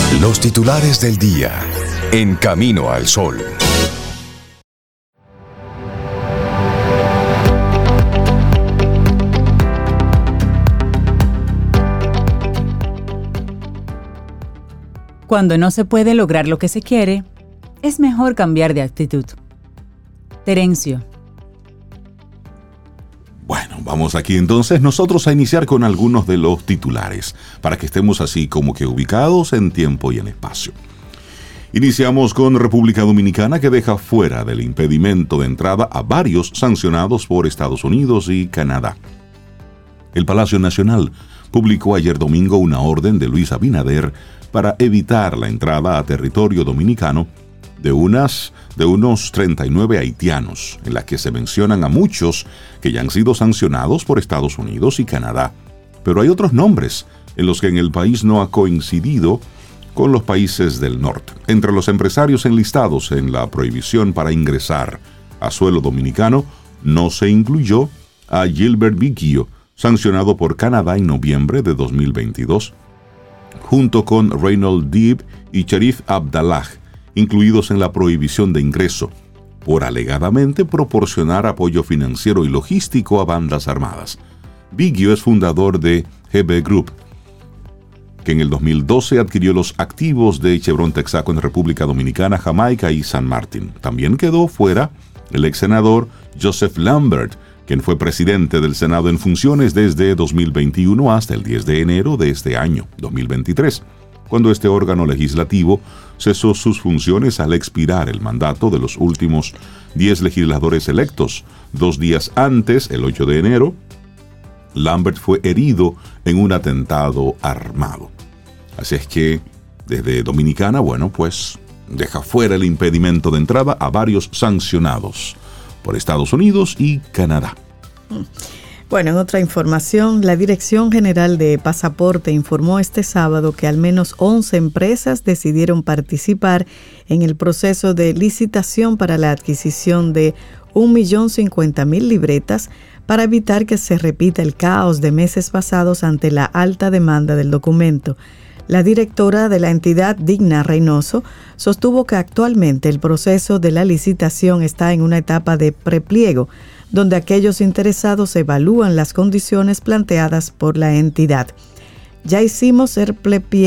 Los titulares del día en Camino al Sol. Cuando no se puede lograr lo que se quiere, es mejor cambiar de actitud. Terencio. Bueno, vamos aquí entonces nosotros a iniciar con algunos de los titulares, para que estemos así como que ubicados en tiempo y en espacio. Iniciamos con República Dominicana, que deja fuera del impedimento de entrada a varios sancionados por Estados Unidos y Canadá. El Palacio Nacional publicó ayer domingo una orden de Luis Abinader para evitar la entrada a territorio dominicano de unos 39 haitianos, en la que se mencionan a muchos que ya han sido sancionados por Estados Unidos y Canadá. Pero hay otros nombres en los que en el país no ha coincidido con los países del norte. Entre los empresarios enlistados en la prohibición para ingresar a suelo dominicano, no se incluyó a Gilbert Biggio, sancionado por Canadá en noviembre de 2022, junto con Reynold Deeb y Sherif Abdallah, incluidos en la prohibición de ingreso, por alegadamente proporcionar apoyo financiero y logístico a bandas armadas. Biggio es fundador de GB Group, que en el 2012 adquirió los activos de Chevron Texaco en República Dominicana, Jamaica y San Martín. También quedó fuera el ex senador Joseph Lambert, quien fue presidente del Senado en funciones desde 2021 hasta el 10 de enero de este año, 2023, cuando este órgano legislativo cesó sus funciones al expirar el mandato de los últimos 10 legisladores electos. 2 días antes, el 8 de enero, Lambert fue herido en un atentado armado. Así es que, desde Dominicana, pues deja fuera el impedimento de entrada a varios sancionados por Estados Unidos y Canadá. Bueno, en otra información, la Dirección General de Pasaporte informó este sábado que al menos 11 empresas decidieron participar en el proceso de licitación para la adquisición de 1.050.000 libretas para evitar que se repita el caos de meses pasados ante la alta demanda del documento. La directora de la entidad, Digna Reynoso, sostuvo que actualmente el proceso de la licitación está en una etapa de prepliego, donde aquellos interesados evalúan las condiciones planteadas por la entidad. Ya hicimos el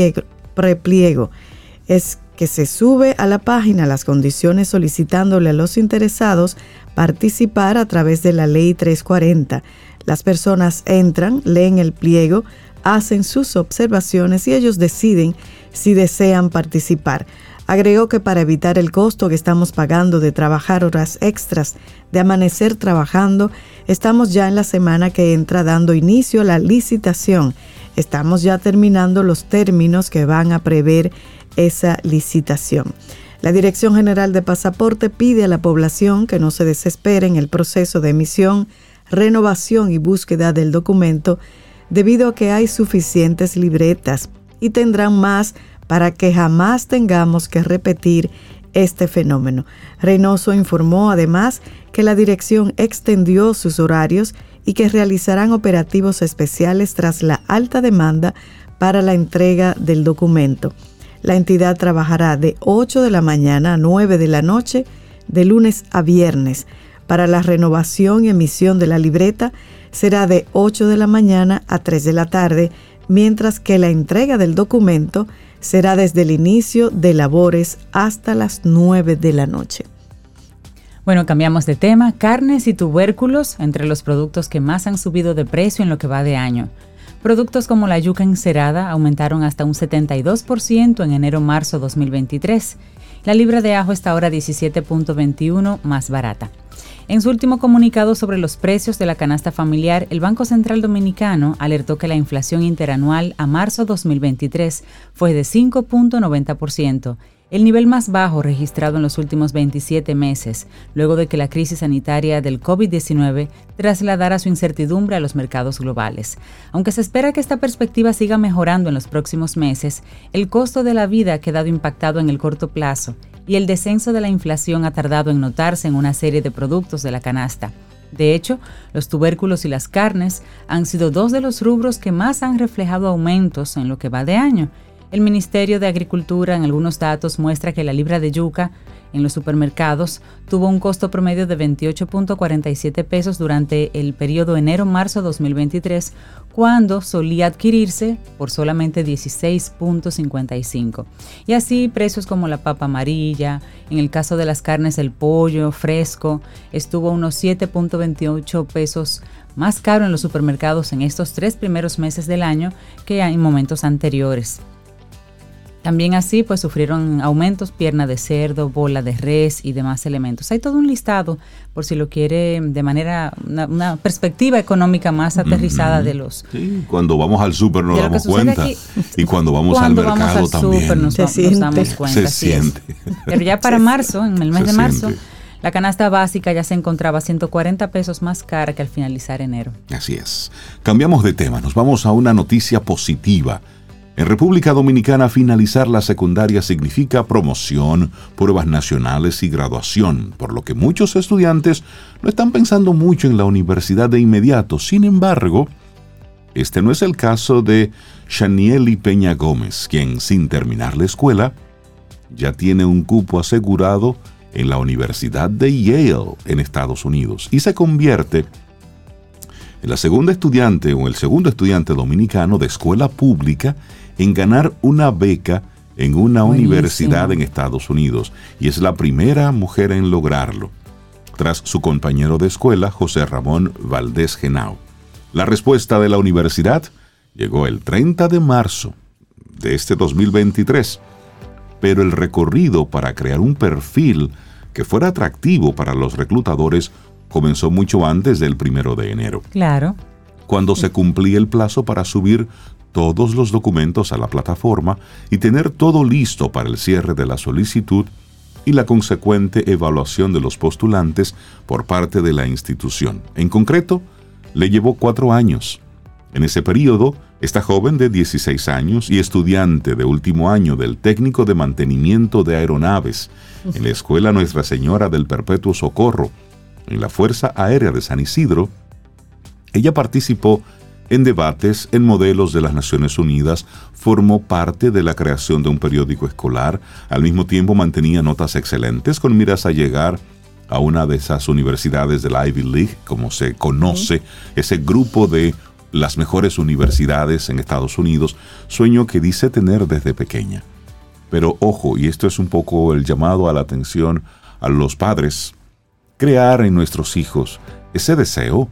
prepliego. Es que se sube a la página las condiciones solicitándole a los interesados participar a través de la Ley 340. Las personas entran, leen el pliego, hacen sus observaciones y ellos deciden si desean participar. Agregó que para evitar el costo que estamos pagando de trabajar horas extras, de amanecer trabajando, estamos ya en la semana que entra dando inicio a la licitación. Estamos ya terminando los términos que van a prever esa licitación. La Dirección General de Pasaporte pide a la población que no se desespere en el proceso de emisión, renovación y búsqueda del documento, debido a que hay suficientes libretas y tendrán más para que jamás tengamos que repetir este fenómeno. Reynoso informó además que la dirección extendió sus horarios y que realizarán operativos especiales tras la alta demanda para la entrega del documento. La entidad trabajará de 8 de la mañana a 9 de la noche, de lunes a viernes. Para la renovación y emisión de la libreta será de 8 de la mañana a 3 de la tarde, mientras que la entrega del documento será desde el inicio de labores hasta las 9 de la noche. Bueno, cambiamos de tema. Carnes y tubérculos entre los productos que más han subido de precio en lo que va de año. Productos como la yuca encerada aumentaron hasta un 72% en enero-marzo 2023. La libra de ajo está ahora 17.21 más barata. En su último comunicado sobre los precios de la canasta familiar, el Banco Central Dominicano alertó que la inflación interanual a marzo 2023 fue de 5.90%, el nivel más bajo registrado en los últimos 27 meses, luego de que la crisis sanitaria del COVID-19 trasladara su incertidumbre a los mercados globales. Aunque se espera que esta perspectiva siga mejorando en los próximos meses, el costo de la vida ha quedado impactado en el corto plazo y el descenso de la inflación ha tardado en notarse en una serie de productos de la canasta. De hecho, los tubérculos y las carnes han sido dos de los rubros que más han reflejado aumentos en lo que va de año. El Ministerio de Agricultura en algunos datos muestra que la libra de yuca en los supermercados tuvo un costo promedio de 28.47 pesos durante el periodo enero-marzo 2023, cuando solía adquirirse por solamente 16.55. Y así precios como la papa amarilla, en el caso de las carnes, el pollo fresco, estuvo unos 7.28 pesos más caro en los supermercados en estos 3 primeros meses del año que en momentos anteriores. También así pues sufrieron aumentos pierna de cerdo, bola de res y demás elementos. Hay todo un listado por si lo quiere de manera, una perspectiva económica más aterrizada de los... Sí, cuando vamos al súper nos damos cuenta aquí, y cuando vamos al mercado también nos damos cuenta. Se siente. Pero ya para marzo, en el mes de marzo, la canasta básica ya se encontraba 140 pesos más cara que al finalizar enero. Así es. Cambiamos de tema, nos vamos a una noticia positiva. En República Dominicana, finalizar la secundaria significa promoción, pruebas nacionales y graduación, por lo que muchos estudiantes no están pensando mucho en la universidad de inmediato. Sin embargo, este no es el caso de Shanieli Peña Gómez, quien, sin terminar la escuela, ya tiene un cupo asegurado en la Universidad de Yale en Estados Unidos y se convierte en la segunda estudiante o el segundo estudiante dominicano de escuela pública en ganar una beca en una universidad en Estados Unidos, y es la primera mujer en lograrlo, tras su compañero de escuela, José Ramón Valdés Genao. La respuesta de la universidad llegó el 30 de marzo de este 2023, pero el recorrido para crear un perfil que fuera atractivo para los reclutadores comenzó mucho antes del 1 de enero. Claro. Cuando se cumplía el plazo para subir todos los documentos a la plataforma y tener todo listo para el cierre de la solicitud y la consecuente evaluación de los postulantes por parte de la institución. En concreto, le llevó 4 años. En ese periodo, esta joven de 16 años y estudiante de último año del técnico de mantenimiento de aeronaves en la Escuela Nuestra Señora del Perpetuo Socorro, en la Fuerza Aérea de San Isidro, ella participó en debates en modelos de las Naciones Unidas, formó parte de la creación de un periódico escolar, al mismo tiempo mantenía notas excelentes con miras a llegar a una de esas universidades de la Ivy League, como se conoce, ese grupo de las mejores universidades en Estados Unidos, sueño que dice tener desde pequeña. Pero ojo, y esto es un poco el llamado a la atención a los padres, crear en nuestros hijos ese deseo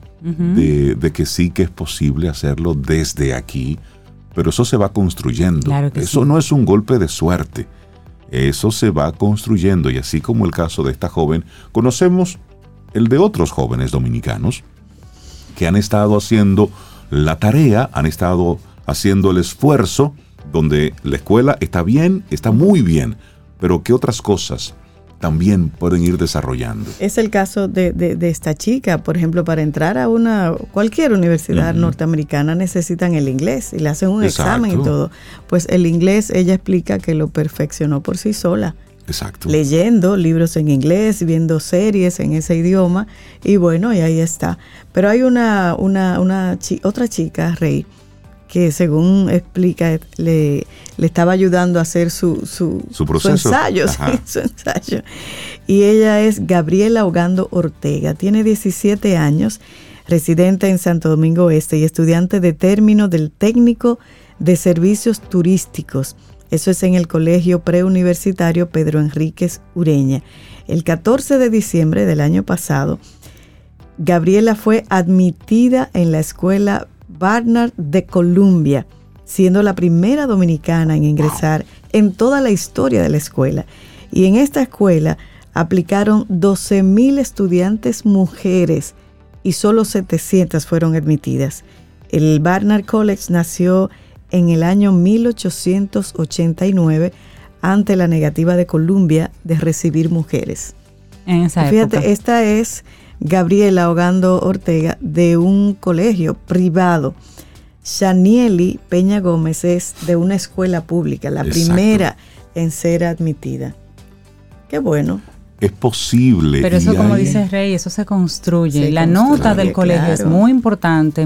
de que sí que es posible hacerlo desde aquí, pero eso se va construyendo. Claro que eso sí. No es un golpe de suerte, eso se va construyendo, y así como el caso de esta joven, conocemos el de otros jóvenes dominicanos que han estado haciendo la tarea, han estado haciendo el esfuerzo, donde la escuela está bien, está muy bien, pero ¿qué otras cosas también pueden ir desarrollando? Es el caso de esta chica, por ejemplo, para entrar a cualquier universidad norteamericana necesitan el inglés y le hacen un examen y todo. Pues el inglés, ella explica que lo perfeccionó por sí sola. Exacto. Leyendo libros en inglés, viendo series en ese idioma, y bueno, y ahí está. Pero hay otra chica, Rey, que según explica, le estaba ayudando a hacer su proceso. Su ensayo, sí, su ensayo. Y ella es Gabriela Ogando Ortega, tiene 17 años, residente en Santo Domingo Este y estudiante de término del técnico de servicios turísticos. Eso es en el Colegio Preuniversitario Pedro Enríquez Ureña. El 14 de diciembre del año pasado, Gabriela fue admitida en la escuela Barnard de Columbia, siendo la primera dominicana en ingresar en toda la historia de la escuela. Y en esta escuela aplicaron 12,000 estudiantes mujeres y solo 700 fueron admitidas. El Barnard College nació en el año 1889 ante la negativa de Columbia de recibir mujeres. En esa Fíjate, época. esta es Gabriela Ogando Ortega de un colegio privado. Shanieli Peña Gómez es de una escuela pública, la primera en ser admitida. Qué bueno. Es posible. Pero eso, como dice Rey, eso se construye. La nota del colegio es muy importante,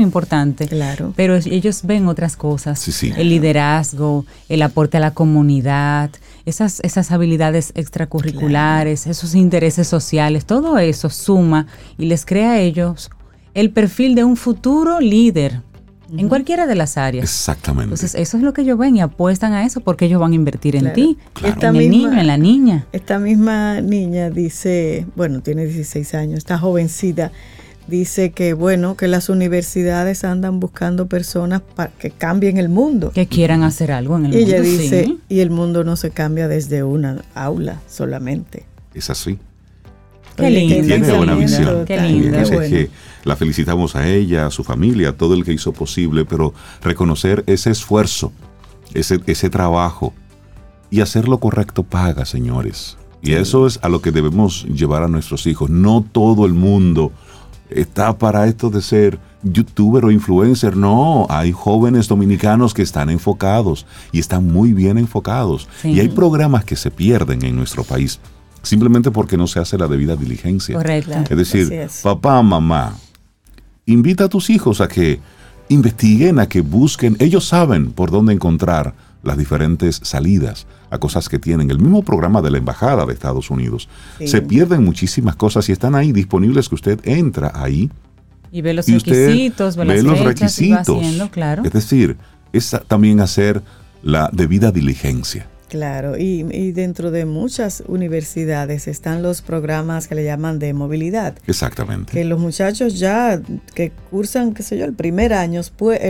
Claro. Pero ellos ven otras cosas. Sí. El liderazgo, el aporte a la comunidad, esas habilidades extracurriculares, esos intereses sociales, todo eso suma y les crea a ellos el perfil de un futuro líder. En cualquiera de las áreas. Exactamente. Entonces, eso es lo que ellos ven y apuestan a eso porque ellos van a invertir en ti, Claro. en el niño, en la niña. Esta misma niña dice, bueno, tiene 16 años, esta jovencita dice que, bueno, que las universidades andan buscando personas para que cambien el mundo. Que quieran hacer algo en el Y mundo. ella dice, sí. y el mundo no se cambia desde una aula solamente. Es así. Qué lindo. Tiene buena visión. Qué lindo. Así es Bueno. que la felicitamos a ella, a su familia, a todo el que hizo posible, pero reconocer ese esfuerzo, ese trabajo y hacer lo correcto paga, señores. Y eso es a lo que debemos llevar a nuestros hijos. No todo el mundo está para esto de ser youtuber o influencer. No, hay jóvenes dominicanos que están enfocados y están muy bien enfocados. Sí. Y hay programas que se pierden en nuestro país simplemente porque no se hace la debida diligencia. Correcto. Es decir, Así es. papá, mamá, invita a tus hijos a que investiguen, a que busquen. Ellos saben por dónde encontrar las diferentes salidas a cosas que tienen. El mismo programa de la Embajada de Estados Unidos. Sí. Se pierden muchísimas cosas y están ahí disponibles, que usted entra ahí Y ve los y usted requisitos, ve ve las los fechas y va requisitos. haciendo, claro. Es decir, es también hacer la debida diligencia. Claro, y dentro de muchas universidades están los programas que le llaman de movilidad. Exactamente. Que los muchachos ya que cursan, qué sé yo, el primer año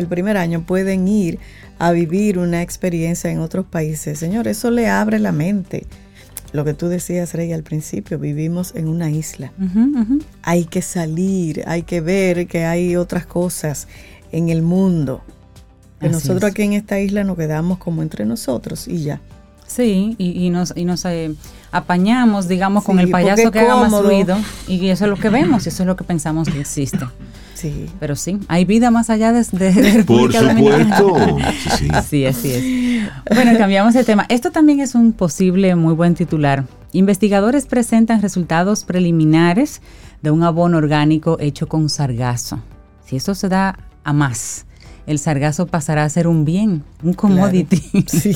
pueden ir a vivir una experiencia en otros países. Señor, eso le abre la mente. Lo que tú decías, Rey, al principio, vivimos en una isla. Hay que salir, hay que ver que hay otras cosas en el mundo. Que Así nosotros es. aquí en esta isla nos quedamos como entre nosotros y ya. Sí, y nos apañamos, digamos, con Sí, el payaso porque que haga más cómodo. ruido, y eso es lo que vemos, y eso es lo que pensamos que existe. Sí. Pero sí, hay vida más allá de Por República Dominicana. supuesto. Sí. Sí, así es. Bueno, cambiamos de tema. Esto también es un posible muy buen titular. Investigadores presentan resultados preliminares de un abono orgánico hecho con sargazo. Si esto se da a más, el sargazo pasará a ser un bien, un commodity. Claro. Sí.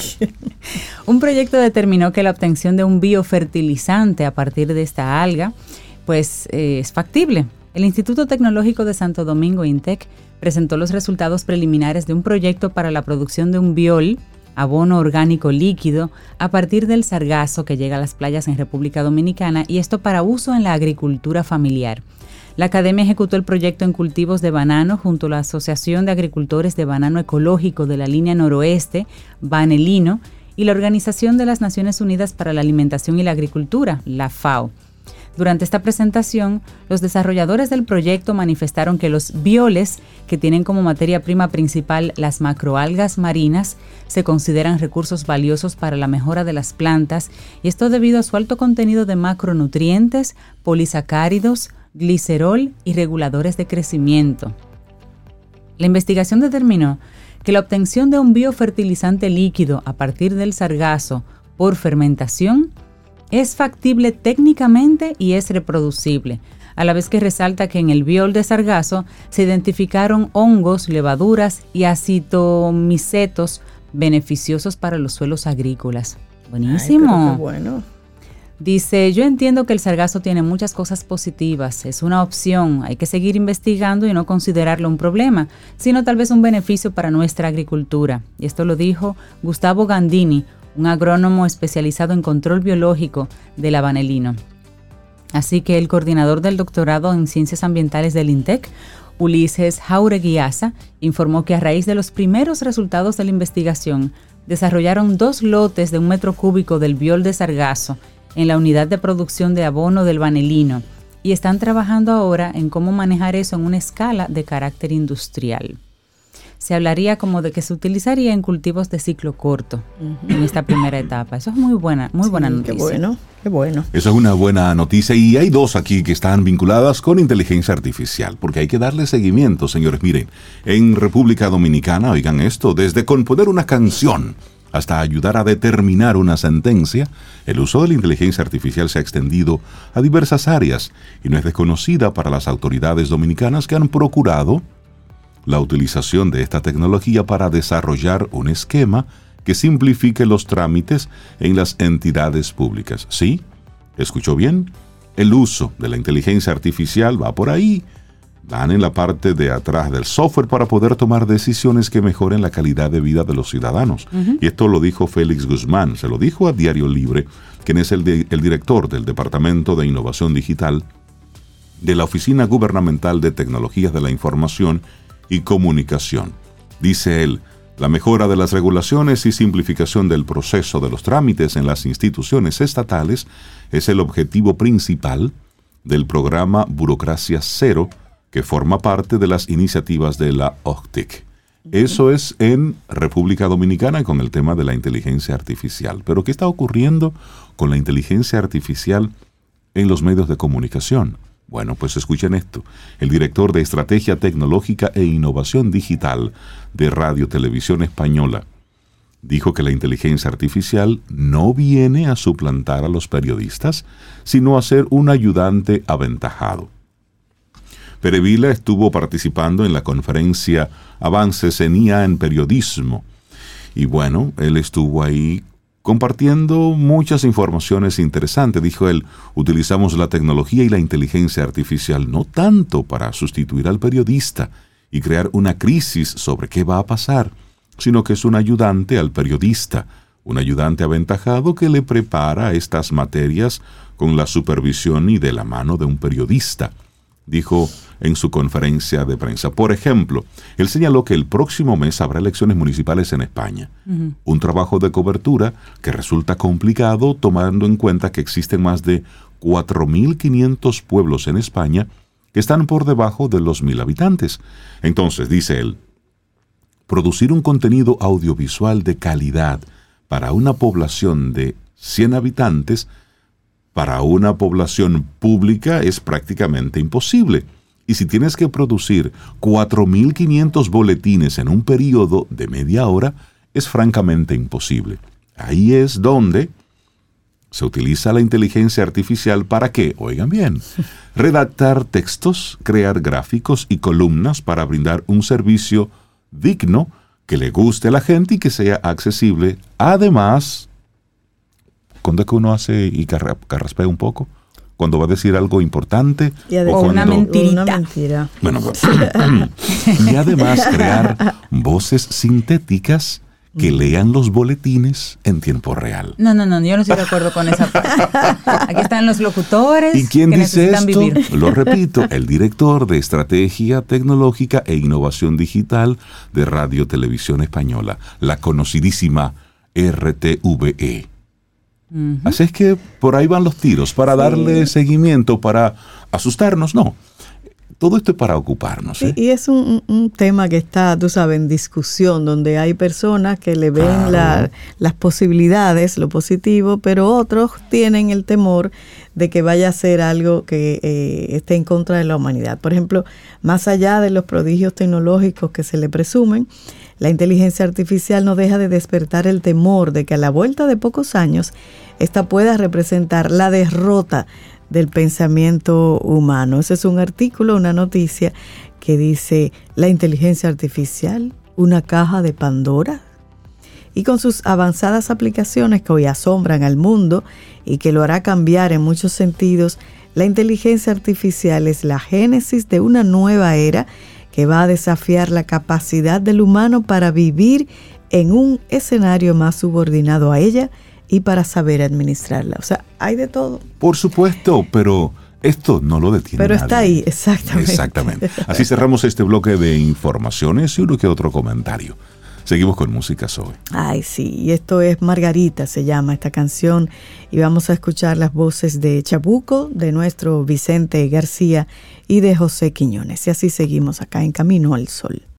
Un proyecto determinó que la obtención de un biofertilizante a partir de esta alga, pues es factible. El Instituto Tecnológico de Santo Domingo, INTEC, presentó los resultados preliminares de un proyecto para la producción de un biol, abono orgánico líquido, a partir del sargazo que llega a las playas en República Dominicana, y esto para uso en la agricultura familiar. La academia ejecutó el proyecto en cultivos de banano junto a la Asociación de Agricultores de Banano Ecológico de la Línea Noroeste, Banelino, y la Organización de las Naciones Unidas para la Alimentación y la Agricultura, la FAO. Durante esta presentación, los desarrolladores del proyecto manifestaron que los bioles, que tienen como materia prima principal las macroalgas marinas, se consideran recursos valiosos para la mejora de las plantas, y esto debido a su alto contenido de macronutrientes, polisacáridos, glicerol y reguladores de crecimiento. La investigación determinó que la obtención de un biofertilizante líquido a partir del sargazo por fermentación es factible técnicamente y es reproducible, a la vez que resalta que en el biol de sargazo se identificaron hongos, levaduras y acitomicetos beneficiosos para los suelos agrícolas. Buenísimo. Ay, pero qué bueno. Dice, yo entiendo que el sargazo tiene muchas cosas positivas, es una opción, hay que seguir investigando y no considerarlo un problema, sino tal vez un beneficio para nuestra agricultura. Y esto lo dijo Gustavo Gandini, un agrónomo especializado en control biológico de la Banelino. Así que el coordinador del doctorado en Ciencias Ambientales del INTEC, Ulises Jaureguiaza, informó que a raíz de los primeros resultados de la investigación, desarrollaron 2 lotes de 1 metro cúbico del biol de sargazo en la unidad de producción de abono del Banelino y están trabajando ahora en cómo manejar eso en una escala de carácter industrial. Se hablaría como de que se utilizaría en cultivos de ciclo corto en esta primera etapa. Eso es muy buena noticia. Qué bueno. Eso es una buena noticia y hay 2 aquí que están vinculadas con inteligencia artificial, porque hay que darle seguimiento, señores. Miren, en República Dominicana, oigan esto, desde componer una canción hasta ayudar a determinar una sentencia, el uso de la inteligencia artificial se ha extendido a diversas áreas y no es desconocida para las autoridades dominicanas que han procurado la utilización de esta tecnología para desarrollar un esquema que simplifique los trámites en las entidades públicas. ¿Sí? ¿Escuchó bien? El uso de la inteligencia artificial va por ahí. Van en la parte de atrás del software para poder tomar decisiones que mejoren la calidad de vida de los ciudadanos. Y esto lo dijo Félix Guzmán, se lo dijo a Diario Libre, quien es el director del Departamento de Innovación Digital de la Oficina Gubernamental de Tecnologías de la Información y Comunicación. Dice él, la mejora de las regulaciones y simplificación del proceso de los trámites en las instituciones estatales es el objetivo principal del programa Burocracia Cero, que forma parte de las iniciativas de la OCTIC. Eso es en República Dominicana con el tema de la inteligencia artificial. Pero ¿qué está ocurriendo con la inteligencia artificial en los medios de comunicación? Bueno, pues escuchen esto. El director de Estrategia Tecnológica e Innovación Digital de Radio Televisión Española dijo que la inteligencia artificial no viene a suplantar a los periodistas, sino a ser un ayudante aventajado. Perevila estuvo participando en la conferencia Avances en IA en Periodismo. Y bueno, él estuvo ahí compartiendo muchas informaciones interesantes. Dijo él, utilizamos la tecnología y la inteligencia artificial no tanto para sustituir al periodista y crear una crisis sobre qué va a pasar, sino que es un ayudante al periodista, un ayudante aventajado que le prepara estas materias con la supervisión y de la mano de un periodista, dijo en su conferencia de prensa. Por ejemplo, él señaló que el próximo mes habrá elecciones municipales en España. Un trabajo de cobertura que resulta complicado tomando en cuenta que existen más de 4.500 pueblos en España que están por debajo de los 1.000 habitantes. Entonces, dice él, producir un contenido audiovisual de calidad para una población de 100 habitantes, para una población pública es prácticamente imposible. Y si tienes que producir 4.500 boletines en un periodo de media hora, es francamente imposible. Ahí es donde se utiliza la inteligencia artificial para ¿qué? Oigan bien, redactar textos, crear gráficos y columnas para brindar un servicio digno, que le guste a la gente y que sea accesible. Además, ¿cuándo es que uno hace y carraspea un poco? Cuando va a decir algo importante o una mentirita. Una mentira. Bueno, y además crear voces sintéticas que lean los boletines en tiempo real. No, yo no estoy de acuerdo con esa parte. Aquí están los locutores. ¿Y quién que dice esto? Vivir. Lo repito, el director de Estrategia Tecnológica e Innovación Digital de Radio Televisión Española, la conocidísima RTVE. Así es que por ahí van los tiros, para darle seguimiento, para asustarnos, no. Todo esto es para ocuparnos. Sí, y es un tema que está, tú sabes, en discusión, donde hay personas que le ven las posibilidades, lo positivo, pero otros tienen el temor de que vaya a ser algo que esté en contra de la humanidad. Por ejemplo, más allá de los prodigios tecnológicos que se le presumen, la inteligencia artificial no deja de despertar el temor de que a la vuelta de pocos años esta pueda representar la derrota del pensamiento humano. Ese es un artículo, una noticia que dice la inteligencia artificial, una caja de Pandora. Y con sus avanzadas aplicaciones que hoy asombran al mundo y que lo hará cambiar en muchos sentidos, la inteligencia artificial es la génesis de una nueva era que va a desafiar la capacidad del humano para vivir en un escenario más subordinado a ella y para saber administrarla. O sea, hay de todo. Por supuesto, pero esto no lo detiene Pero nadie. está ahí, exactamente. Exactamente. Así cerramos este bloque de informaciones y uno que otro comentario. Seguimos con música, Zoe. Ay, sí, y esto es Margarita, se llama esta canción, y vamos a escuchar las voces de Chabuco, de nuestro Vicente García y de José Quiñones. Y así seguimos acá en Camino al Sol.